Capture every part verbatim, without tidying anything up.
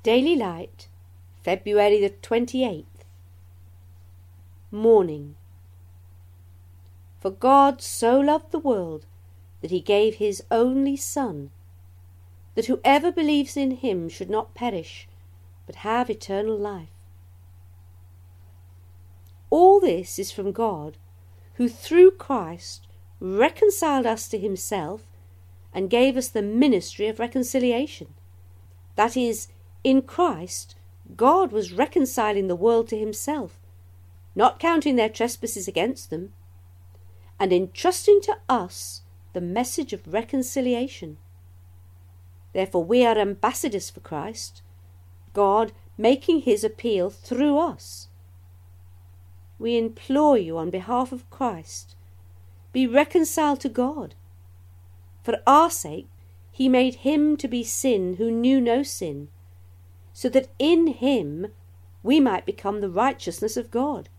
Daily Light, February the twenty-eighth. Morning. For God so loved the world that he gave his only Son, that whoever believes in him should not perish, but have eternal life. All this is from God, who through Christ reconciled us to himself and gave us the ministry of reconciliation. That is, in Christ, God was reconciling the world to himself, not counting their trespasses against them, and entrusting to us the message of reconciliation. Therefore we are ambassadors for Christ, God making his appeal through us. We implore you on behalf of Christ, be reconciled to God. For our sake he made him to be sin who knew no sin, so that in him we might become the righteousness of God.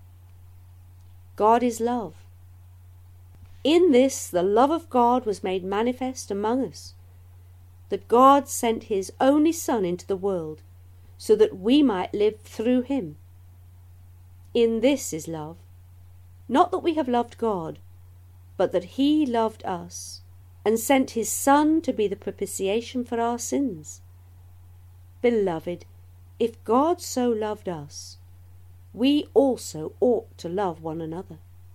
God is love. In this the love of God was made manifest among us, that God sent his only Son into the world, so that we might live through him. In this is love, not that we have loved God, but that he loved us, and sent his Son to be the propitiation for our sins. Beloved, if God so loved us, we also ought to love one another.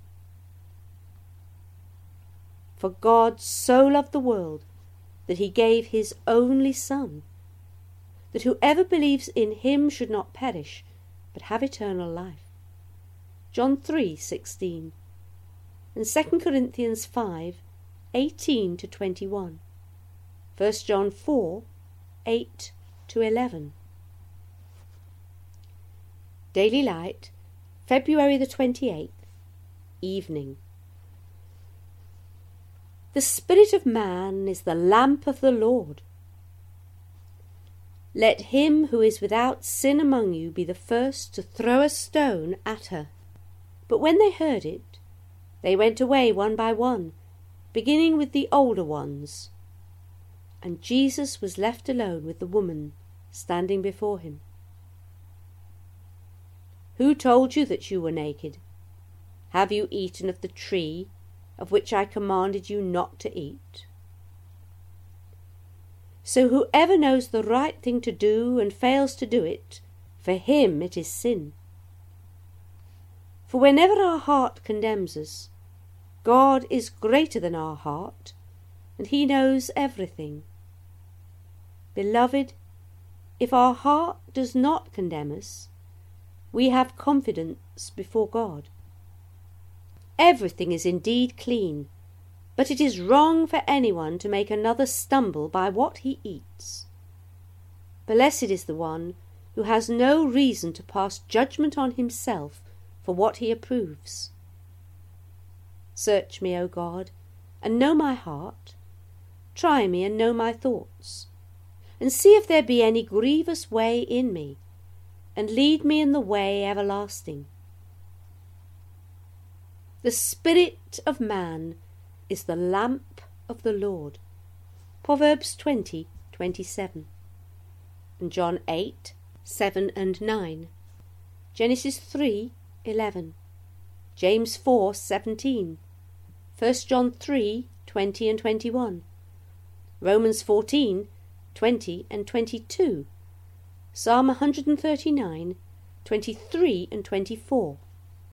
For God so loved the world that he gave his only Son, that whoever believes in him should not perish, but have eternal life. John three sixteen, and Second Corinthians five eighteen to twenty-one, First John four eight to eleven. Daily Light, February the twenty-eighth, evening. The spirit of man is the lamp of the Lord. Let him who is without sin among you be the first to throw a stone at her. But when they heard it, they went away one by one, beginning with the older ones. And Jesus was left alone with the woman standing before him. Who told you that you were naked? Have you eaten of the tree of which I commanded you not to eat? So whoever knows the right thing to do and fails to do it, for him it is sin. For whenever our heart condemns us, God is greater than our heart, and he knows everything. Beloved, if our heart does not condemn us, we have confidence before God. Everything is indeed clean, but it is wrong for anyone to make another stumble by what he eats. Blessed is the one who has no reason to pass judgment on himself for what he approves. Search me, O God, and know my heart. Try me and know my thoughts, and see if there be any grievous way in me, and lead me in the way everlasting. The spirit of man is the lamp of the Lord. Proverbs twenty twenty-seven, and John eight seven and nine, Genesis three eleven, James four seventeen, First John three twenty and twenty-one, Romans fourteen twenty and twenty-two, Psalm one hundred thirty-nine twenty-three and twenty-four.